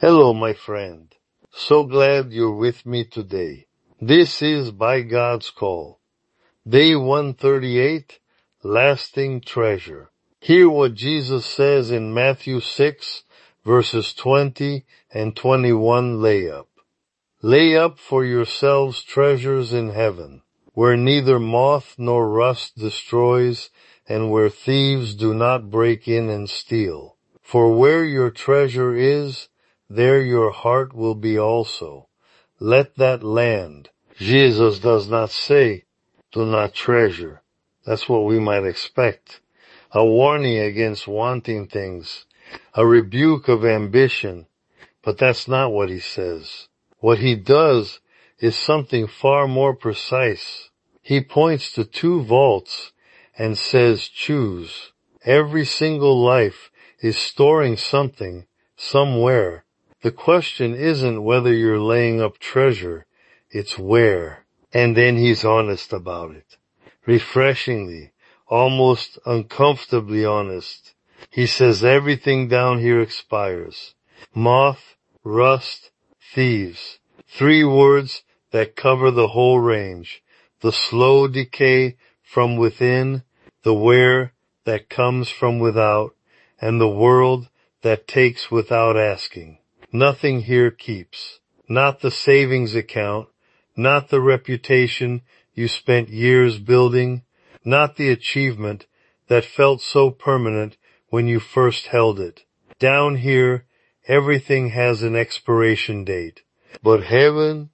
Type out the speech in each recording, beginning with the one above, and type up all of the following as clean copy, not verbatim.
Hello, my friend. So glad you're with me today. This is By God's Call. Day 138, Lasting Treasure. Hear what Jesus says in Matthew 6, verses 20 and 21 lay up. Lay up for yourselves treasures in heaven, where neither moth nor rust destroys, and where thieves do not break in and steal. For where your treasure is, there your heart will be also. Let that land. Jesus does not say, do not treasure. That's what we might expect. A warning against wanting things. A rebuke of ambition. But that's not what he says. What he does is something far more precise. He points to two vaults and says choose. Every single life is storing something, somewhere. The question isn't whether you're laying up treasure, it's where. And then he's honest about it. Refreshingly, almost uncomfortably honest. He says everything down here expires. Moth, rust, thieves. 3 words that cover the whole range. The slow decay from within, the where that comes from without, and the world that takes without asking. Nothing here keeps. Not the savings account, not the reputation you spent years building, not the achievement that felt so permanent when you first held it. Down here, everything has an expiration date. But heaven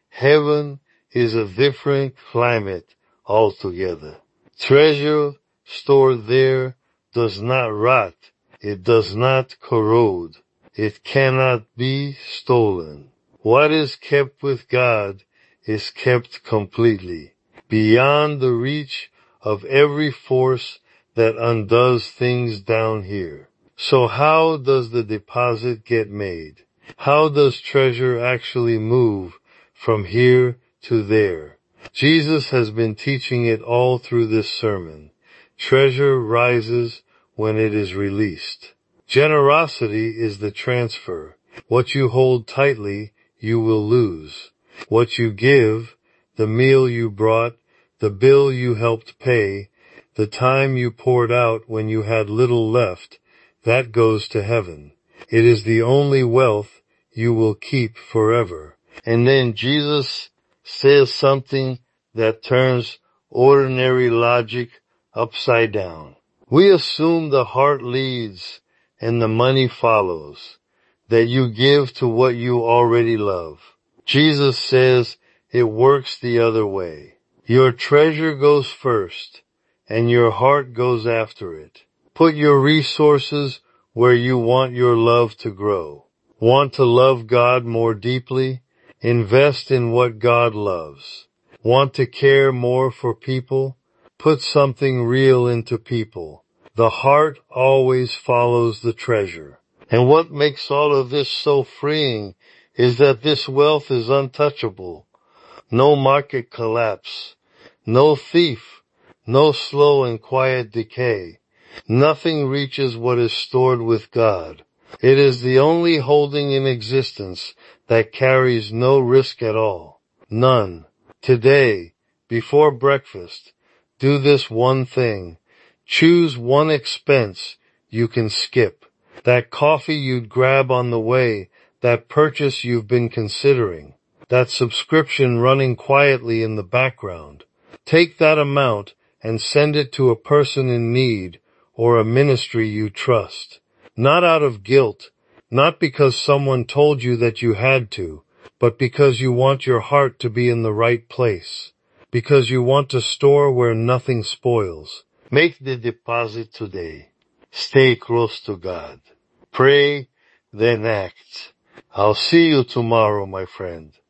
is a different climate altogether. Treasure stored there does not rot. It does not corrode. It cannot be stolen. What is kept with God is kept completely, beyond the reach of every force that undoes things down here. So how does the deposit get made? How does treasure actually move from here to there? Jesus has been teaching it all through this sermon. Treasure rises when it is released. Generosity is the transfer. What you hold tightly, you will lose. What you give, the meal you brought, the bill you helped pay, the time you poured out when you had little left, that goes to heaven. It is the only wealth you will keep forever. And then Jesus says something that turns ordinary logic upside down. We assume the heart leads and the money follows, that you give to what you already love. Jesus says it works the other way. Your treasure goes first, and your heart goes after it. Put your resources where you want your love to grow. Want to love God more deeply? Invest in what God loves. Want to care more for people? Put something real into people. The heart always follows the treasure. And what makes all of this so freeing is that this wealth is untouchable. No market collapse. No thief. No slow and quiet decay. Nothing reaches what is stored with God. It is the only holding in existence that carries no risk at all. None. Today, before breakfast, do this one thing. Choose one expense you can skip. That coffee you'd grab on the way, that purchase you've been considering, that subscription running quietly in the background. Take that amount and send it to a person in need or a ministry you trust. Not out of guilt, not because someone told you that you had to, but because you want your heart to be in the right place, because you want to store where nothing spoils. Make the deposit today. Stay close to God. Pray, then act. I'll see you tomorrow, my friend.